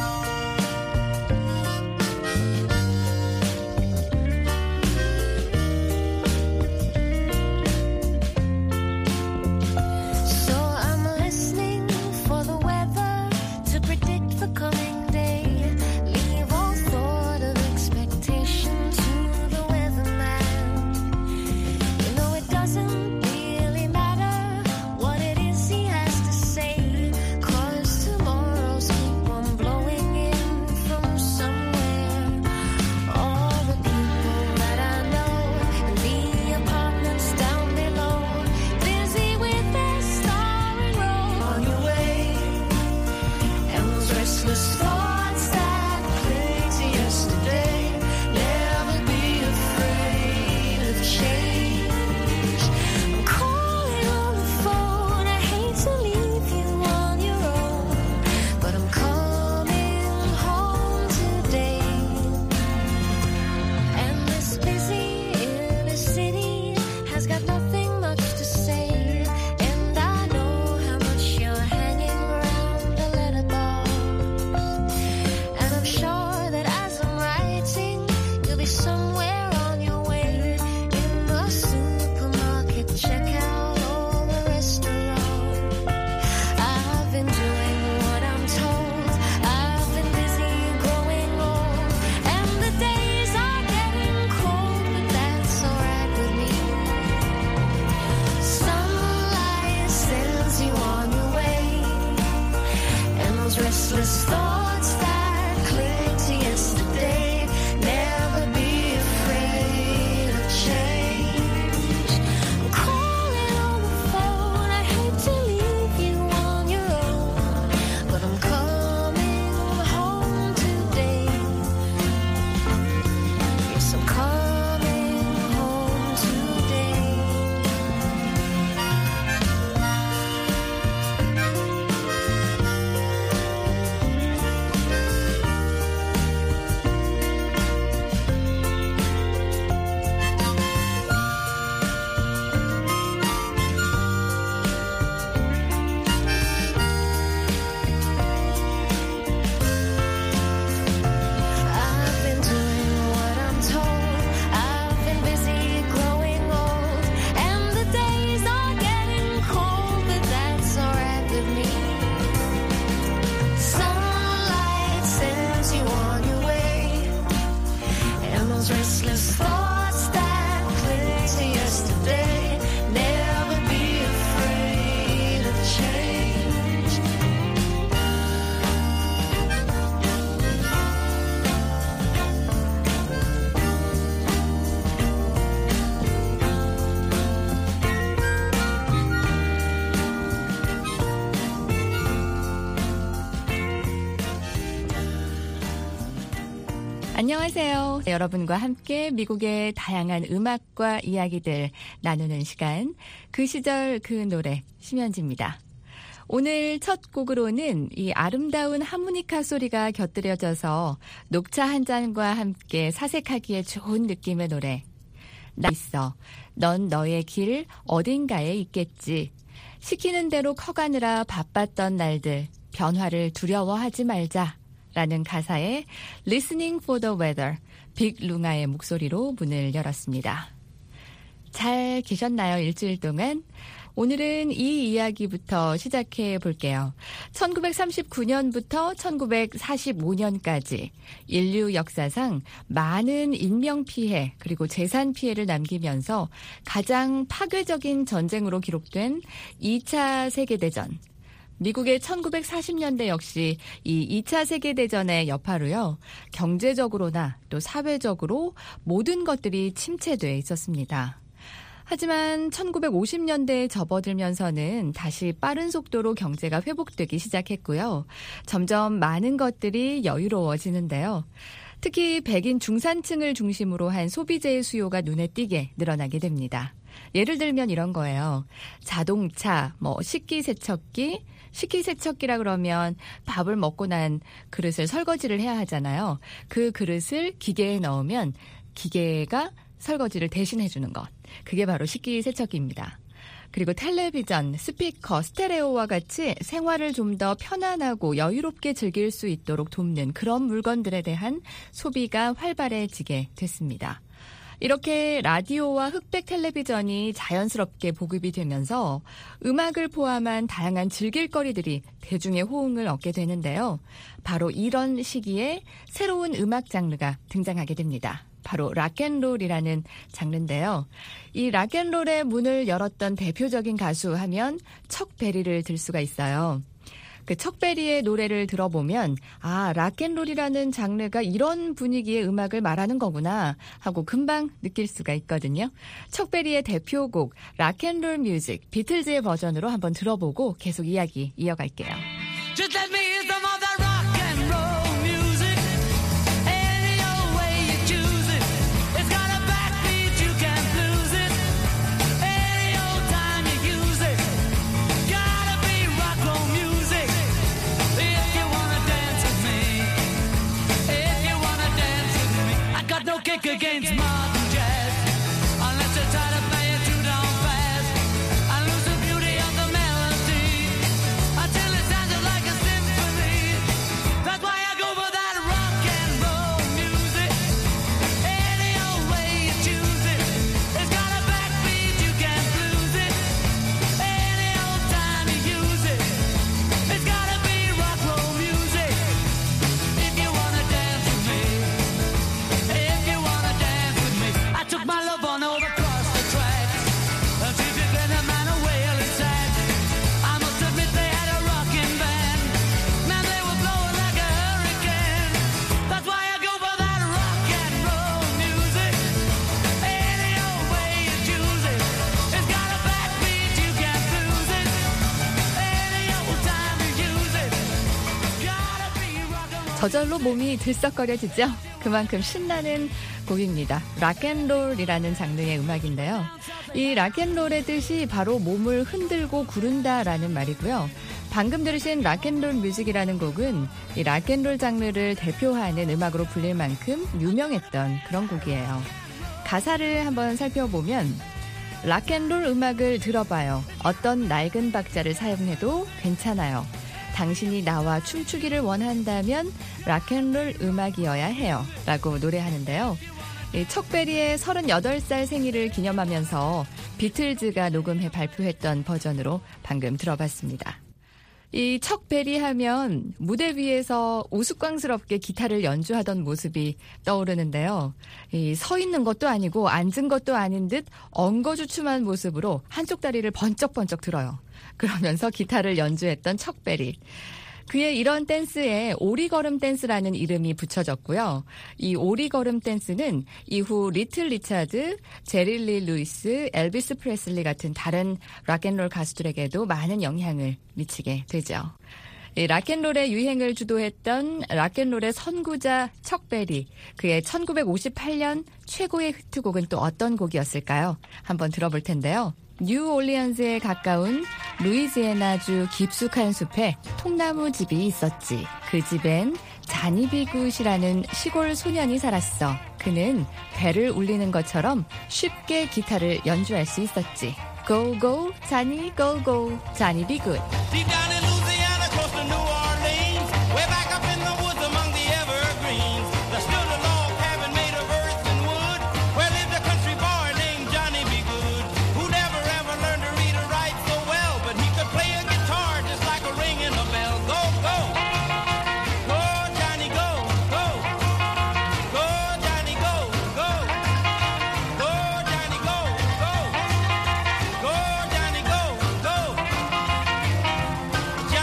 [SPEAKER 2] 안녕하세요. 여러분과 함께 미국의 다양한 음악과 이야기들 나누는 시간, 그 시절 그 노래, 심연지입니다. 오늘 첫 곡으로는 이 아름다운 하모니카 소리가 곁들여져서 녹차 한 잔과 함께 사색하기에 좋은 느낌의 노래. 나 있어. 넌 너의 길 어딘가에 있겠지. 시키는 대로 커가느라 바빴던 날들, 변화를 두려워하지 말자. 라는 가사에 Listening for the Weather, 빅룽아의 목소리로 문을 열었습니다. 잘 계셨나요? 일주일 동안? 오늘은 이 이야기부터 시작해 볼게요. 1939년부터 1945년까지 인류 역사상 많은 인명피해 그리고 재산 피해를 남기면서 가장 파괴적인 전쟁으로 기록된 2차 세계대전. 미국의 1940년대 역시 이 2차 세계대전의 여파로요. 경제적으로나 또 사회적으로 모든 것들이 침체돼 있었습니다. 하지만 1950년대에 접어들면서는 다시 빠른 속도로 경제가 회복되기 시작했고요. 점점 많은 것들이 여유로워지는데요. 특히 백인 중산층을 중심으로 한 소비재의 수요가 눈에 띄게 늘어나게 됩니다. 예를 들면 이런 거예요. 자동차, 식기세척기라 그러면 밥을 먹고 난 그릇을 설거지를 해야 하잖아요. 그 그릇을 기계에 넣으면 기계가 설거지를 대신해 주는 것. 그게 바로 식기세척기입니다. 그리고 텔레비전, 스피커, 스테레오와 같이 생활을 좀 더 편안하고 여유롭게 즐길 수 있도록 돕는 그런 물건들에 대한 소비가 활발해지게 됐습니다. 이렇게 라디오와 흑백 텔레비전이 자연스럽게 보급이 되면서 음악을 포함한 다양한 즐길거리들이 대중의 호응을 얻게 되는데요. 바로 이런 시기에 새로운 음악 장르가 등장하게 됩니다. 바로 락앤롤이라는 장르인데요. 이 락앤롤의 문을 열었던 대표적인 가수 하면 척 베리를 들 수가 있어요. 그 척 베리의 노래를 들어보면 락앤롤이라는 장르가 이런 분위기의 음악을 말하는 거구나 하고 금방 느낄 수가 있거든요. 척 베리의 대표곡 락앤롤 뮤직 비틀즈의 버전으로 한번 들어보고 계속 이야기 이어갈게요.
[SPEAKER 4] Just let me hear some of that rock and roll music. Any old way you choose it. It's got a backbeat, you can't lose it. Any old time you use it. Gotta be rock roll music. If you wanna dance with me. If you wanna dance with me. I got no kick against modern jazz. Unless you try to play it too down fast. I lose the beauty of the melody. Until it sounded like a symphony. That's why I go for that rock and roll music. Any old way you choose it. It's got a backbeat, you can't lose it. Any old time you use it. It's gotta be rock roll music. If you wanna dance with me. If you wanna dance with me. I took my love on over across the track. She could get a man a wailing sack. I must admit they had a rockin' band. Man, they were blowing like a hurricane. That's why I go for that rock and roll music. Any old way you choose it. It's got a backbeat, you can't lose it. Any old time you use it. Gotta be rock and roll.
[SPEAKER 2] 저절로 몸이 들썩거려지죠. 그만큼 신나는 곡입니다. 락앤롤이라는 장르의 음악인데요. 이 락앤롤의 뜻이 바로 몸을 흔들고 구른다라는 말이고요. 방금 들으신 락앤롤 뮤직이라는 곡은 이 락앤롤 장르를 대표하는 음악으로 불릴 만큼 유명했던 그런 곡이에요. 가사를 한번 살펴보면 락앤롤 음악을 들어봐요. 어떤 낡은 박자를 사용해도 괜찮아요. 당신이 나와 춤추기를 원한다면 락앤롤 음악이어야 해요. 라고 노래하는데요. 척 베리의 38살 생일을 기념하면서 비틀즈가 녹음해 발표했던 버전으로 방금 들어봤습니다. 이 척 베리 하면 무대 위에서 우스꽝스럽게 기타를 연주하던 모습이 떠오르는데요. 이 서 있는 것도 아니고 앉은 것도 아닌 듯 엉거주춤한 모습으로 한쪽 다리를 번쩍번쩍 들어요. 그러면서 기타를 연주했던 척 베리. 그의 이런 댄스에 오리걸음 댄스라는 이름이 붙여졌고요. 이 오리걸음 댄스는 이후 리틀 리차드, 제리 리 루이스, 엘비스 프레슬리 같은 다른 락앤롤 가수들에게도 많은 영향을 미치게 되죠. 이 락앤롤의 유행을 주도했던 락앤롤의 선구자 척 베리. 그의 1958년 최고의 히트곡은 또 어떤 곡이었을까요? 한번 들어볼 텐데요. 뉴올리언스에 가까운 루이지애나주 깊숙한 숲에 통나무 집이 있었지. 그 집엔 자니 비굿이라는 시골 소년이 살았어. 그는 배를 울리는 것처럼 쉽게 기타를 연주할 수 있었지. Go go, 자니 go go, 자니 비굿.
[SPEAKER 6] Deep down in Louisiana, close to New Orleans, way back up in the woods among the evergreens, there stood a log cabin made of earth and wood, where lived a country boy named Johnny B. Good, who never ever learned to read or write so well, but he could play a guitar just like a ringing a bell. Go, go, go, Johnny, go, go, go, Johnny, go, go, go, Johnny, go, go, go, Johnny, go, go.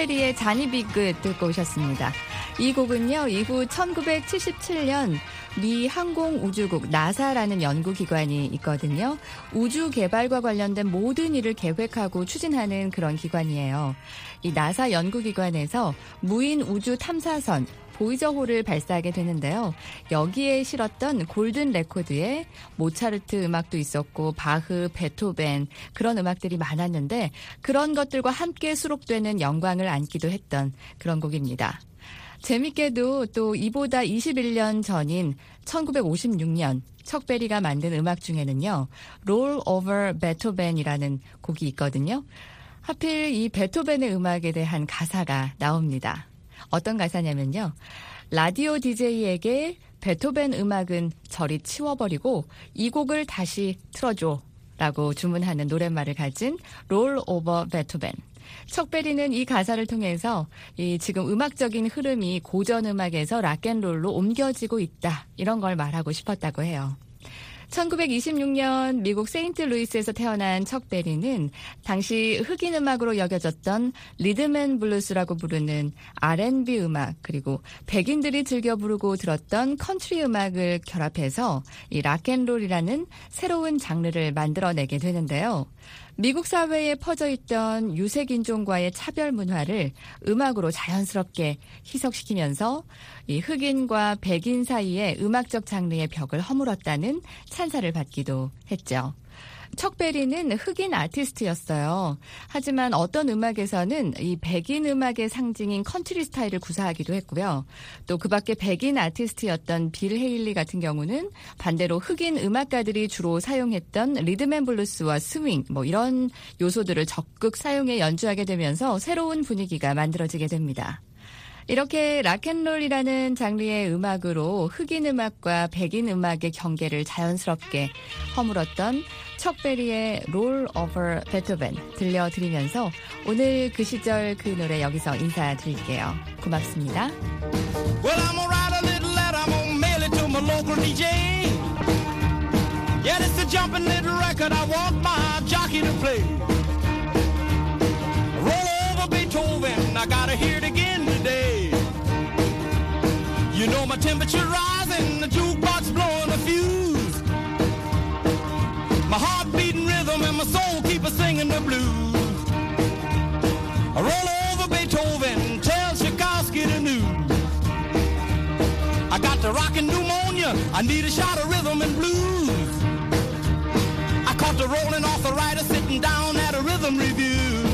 [SPEAKER 2] 척베리의 자니 비그 듣고 오셨습니다. 이 곡은요, 이후 1977년 미 항공우주국 나사라는 연구기관이 있거든요. 우주 개발과 관련된 모든 일을 계획하고 추진하는 그런 기관이에요. 이 나사 연구기관에서 무인 우주 탐사선 보이저홀을 발사하게 되는데요. 여기에 실었던 골든 레코드에 모차르트 음악도 있었고 바흐, 베토벤 그런 음악들이 많았는데 그런 것들과 함께 수록되는 영광을 안기도 했던 그런 곡입니다. 재밌게도 또 이보다 21년 전인 1956년 척베리가 만든 음악 중에는요. Roll Over Beethoven이라는 곡이 있거든요. 하필 이 베토벤의 음악에 대한 가사가 나옵니다. 어떤 가사냐면요. 라디오 DJ에게 베토벤 음악은 저리 치워버리고 이 곡을 다시 틀어줘 라고 주문하는 노랫말을 가진 Roll Over Beethoven. 척베리는 이 가사를 통해서 이 지금 음악적인 흐름이 고전 음악에서 락앤롤로 옮겨지고 있다. 이런 걸 말하고 싶었다고 해요. 1926년 미국 세인트루이스에서 태어난 척베리는 당시 흑인 음악으로 여겨졌던 리듬앤블루스라고 부르는 R&B 음악 그리고 백인들이 즐겨 부르고 들었던 컨트리 음악을 결합해서 이 락앤롤이라는 새로운 장르를 만들어내게 되는데요. 미국 사회에 퍼져있던 유색인종과의 차별 문화를 음악으로 자연스럽게 희석시키면서 이 흑인과 백인 사이의 음악적 장르의 벽을 허물었다는 찬사를 받기도 했죠. 척베리는 흑인 아티스트였어요. 하지만 어떤 음악에서는 이 백인 음악의 상징인 컨트리 스타일을 구사하기도 했고요. 또 그 밖에 백인 아티스트였던 빌 헤일리 같은 경우는 반대로 흑인 음악가들이 주로 사용했던 리듬앤블루스와 스윙 이런 요소들을 적극 사용해 연주하게 되면서 새로운 분위기가 만들어지게 됩니다. 이렇게 락앤롤이라는 장르의 음악으로 흑인 음악과 백인 음악의 경계를 자연스럽게 허물었던 척베리의 Roll Over Beethoven 들려드리면서 오늘 그 시절 그 노래 여기서 인사드릴게요. 고맙습니다.
[SPEAKER 6] Well, I'm gonna write a little letter, I'm gonna mail it to my local DJ. Yeah, it's a jumping little record, I want my jockey to play. Roll over Beethoven, I gotta hear it again today. You know my temperature rising, the jukebox blowing a fuse. My heart beating rhythm and my soul keep singing the blues. Roll over Beethoven, tell Tchaikovsky the news. I got the rockin' pneumonia, I need a shot of rhythm and blues. I caught the rolling arthritis sitting down at a rhythm review.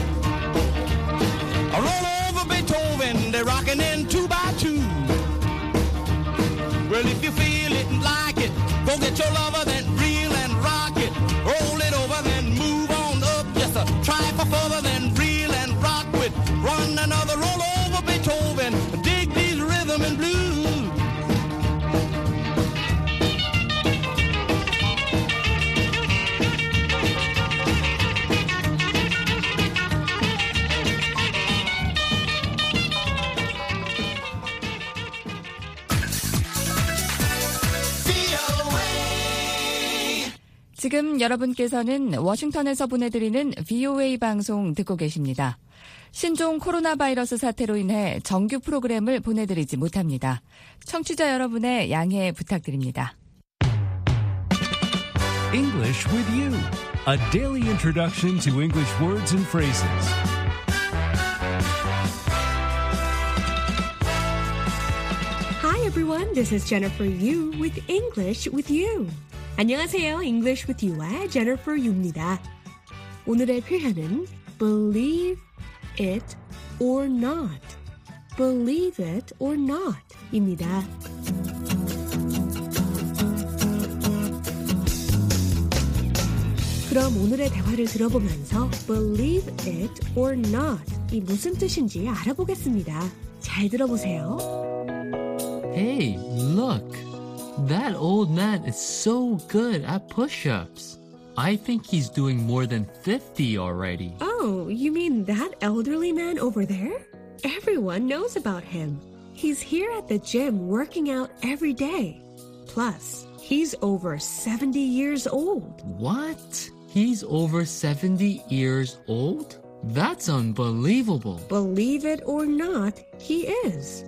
[SPEAKER 6] I roll over Beethoven, they're rockin' in 2 by 2. Well, if you feel it and like it, go get your lover, then reel and rock it. Roll it over, then move on up. Just a try for further, then reel and rock with. Run another roll over Beethoven. Dig these rhythm and blues.
[SPEAKER 2] 지금 여러분께서는 워싱턴에서 보내드리는 VOA 방송 듣고 계십니다. 신종 코로나 바이러스 사태로 인해 정규 프로그램을 보내드리지 못합니다. 청취자 여러분의 양해 부탁드립니다.
[SPEAKER 7] English with you, a daily introduction to English words and phrases.
[SPEAKER 8] Hi everyone, this is Jennifer Yu with English with You. 안녕하세요. English with You와 Jennifer Yu입니다. 오늘의 표현은 believe it or not. Believe it or not 입니다. 그럼 오늘의 대화를 들어보면서 believe it or not 이 무슨 뜻인지 알아보겠습니다. 잘 들어보세요.
[SPEAKER 9] Hey, look. That old man is so good at push-ups. I think he's doing more than 50 already.
[SPEAKER 8] Oh, you mean that elderly man over there? Everyone knows about him. He's here at the gym working out every day. Plus, he's over 70 years old.
[SPEAKER 9] What? He's over 70 years old? That's unbelievable.
[SPEAKER 8] Believe it or not, he is.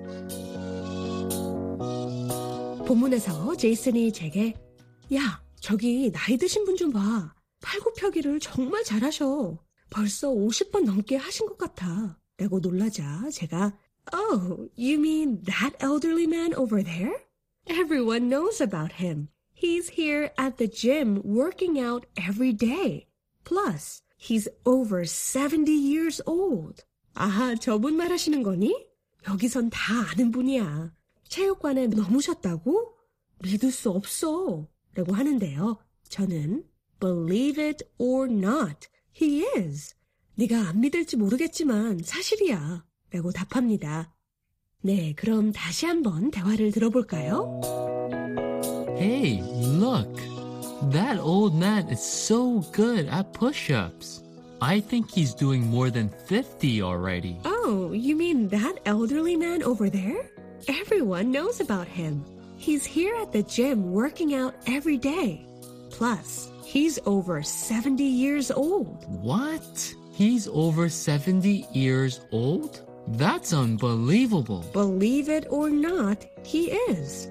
[SPEAKER 8] 본문에서 제이슨이 제게 야, 저기 나이 드신 분 좀 봐. 팔굽혀기를 정말 잘하셔. 벌써 50번 넘게 하신 것 같아. 라고 놀라자 제가 Oh, you mean that elderly man over there? Everyone knows about him. He's here at the gym working out every day. Plus, he's over 70 years old. 아하, 저분 말하시는 거니? 여기선 다 아는 분이야. 체육관에 넘으셨다고? 믿을 수 없어. 라고 하는데요. 저는 Believe it or not, he is. 네가 안 믿을지 모르겠지만 사실이야. 라고 답합니다. 네, 그럼 다시 한번 대화를 들어볼까요?
[SPEAKER 9] Hey, look. That old man is so good at push-ups. I think he's doing more than 50 already.
[SPEAKER 8] Oh, you mean that elderly man over there? Everyone knows about him. He's here at the gym working out every day. Plus, he's over 70 years old.
[SPEAKER 9] What? He's over 70 years old? That's unbelievable.
[SPEAKER 8] Believe it or not, he is.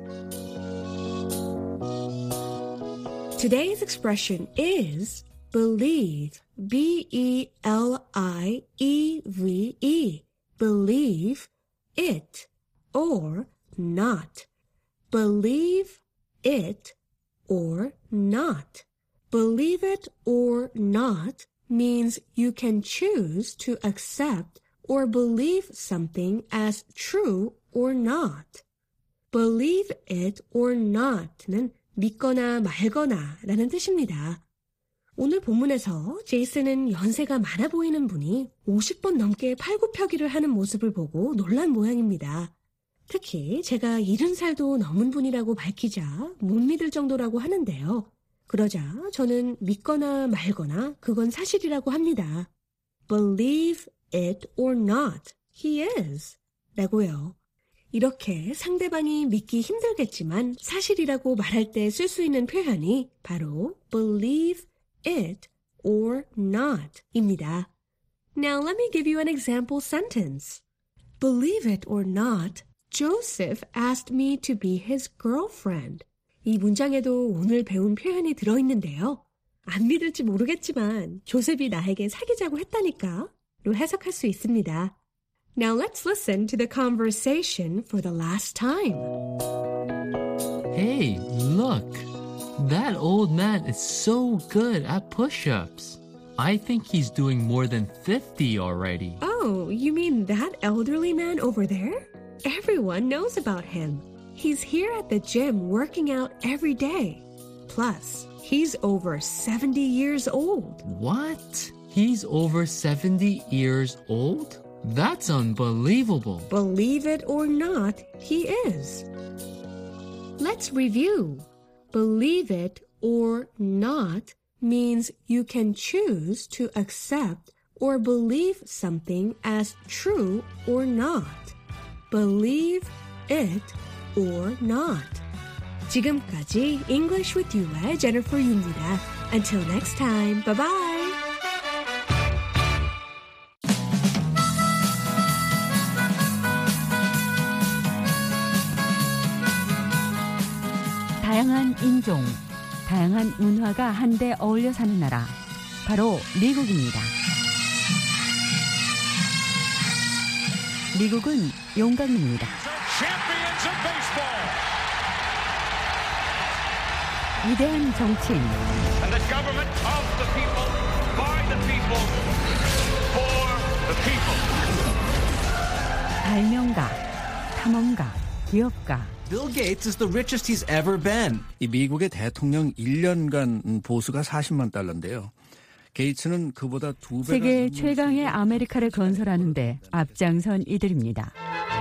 [SPEAKER 8] Today's expression is believe. B-E-L-I-E-V-E. Believe it or not. Believe it or not. Believe it or not means you can choose to accept or believe something as true or not. Believe it or not는 믿거나 말거나 라는 뜻입니다. 오늘 본문에서 제이슨은 연세가 많아 보이는 분이 50번 넘게 팔굽혀기를 하는 모습을 보고 놀란 모양입니다. 특히 제가 70살도 넘은 분이라고 밝히자 못 믿을 정도라고 하는데요. 그러자 저는 믿거나 말거나 그건 사실이라고 합니다. Believe it or not, he is. 라고요. 이렇게 상대방이 믿기 힘들겠지만 사실이라고 말할 때 쓸 수 있는 표현이 바로 believe it or not 입니다. Now let me give you an example sentence. Believe it or not, Joseph asked me to be his girlfriend. 이 문장에도 오늘 배운 표현이 들어있는데요. 안 믿을지 모르겠지만 조셉이 나에게 사귀자고 했다니까 로 해석할 수 있습니다. Now let's listen to the conversation for the last time.
[SPEAKER 9] Hey, look. That old man is so good at push-ups. I think he's doing more than 50 already.
[SPEAKER 8] Oh, you mean that elderly man over there? Everyone knows about him. He's here at the gym working out every day. Plus, he's over 70 years old.
[SPEAKER 9] What? He's over 70 years old? That's unbelievable.
[SPEAKER 8] Believe it or not, he is. Let's review. Believe it or not means you can choose to accept or believe something as true or not. Believe it or not. 지금까지 English with You의 Jennifer Yu입니다. Until next time, bye-bye.
[SPEAKER 2] 다양한 인종, 다양한 문화가 한데 어울려 사는 나라, 바로 미국입니다. 미국은 용광로입니다. 위대한 정치인,
[SPEAKER 10] And the government of the people, by the people, for the people.
[SPEAKER 2] 발명가, 탐험가, 기업가.
[SPEAKER 11] Bill Gates is the richest he's ever been.
[SPEAKER 12] 이 미국의 대통령 1년간 보수가 40만 달러인데요. 게이츠는 그보다 2배가
[SPEAKER 2] 세계 최강의 아메리카를 건설하는데 앞장선 이들입니다.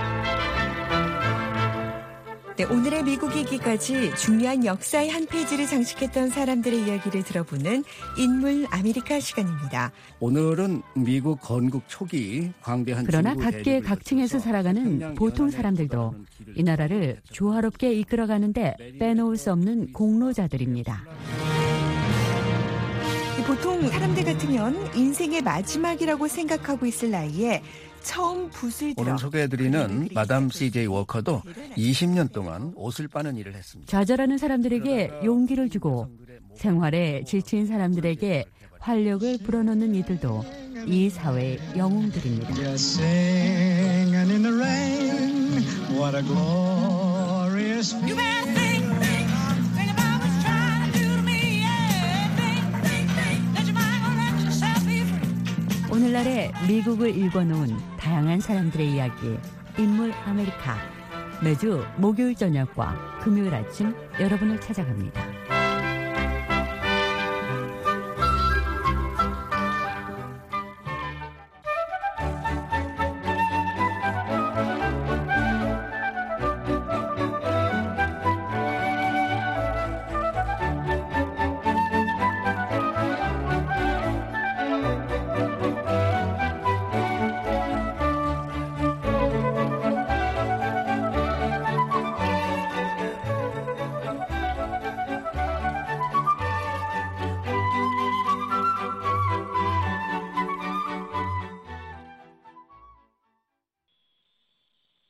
[SPEAKER 13] 네, 오늘의 미국 이기까지 중요한 역사의 한 페이지를 장식했던 사람들의 이야기를 들어보는 인물 아메리카 시간입니다.
[SPEAKER 12] 오늘은 미국 건국 초기 광대한
[SPEAKER 2] 그러나 각계 각층에서 살아가는 보통 사람들도 이 나라를 조화롭게 이끌어가는데 빼놓을 수 없는 공로자들입니다.
[SPEAKER 13] 보통 사람들 같으면 인생의 마지막이라고 생각하고 있을 나이에 처음 붓을 들어
[SPEAKER 12] 오늘 소개해드리는 마담 CJ 워커도 20년 동안 옷을 빠는 일을 했습니다.
[SPEAKER 14] 좌절하는 사람들에게 용기를 주고 생활에 지친 사람들에게 활력을 불어넣는 이들도 이 사회의 영웅들입니다. 오늘날의 미국을 읽어놓은 다양한 사람들의 이야기, 인물 아메리카. 매주 목요일 저녁과 금요일 아침 여러분을 찾아갑니다.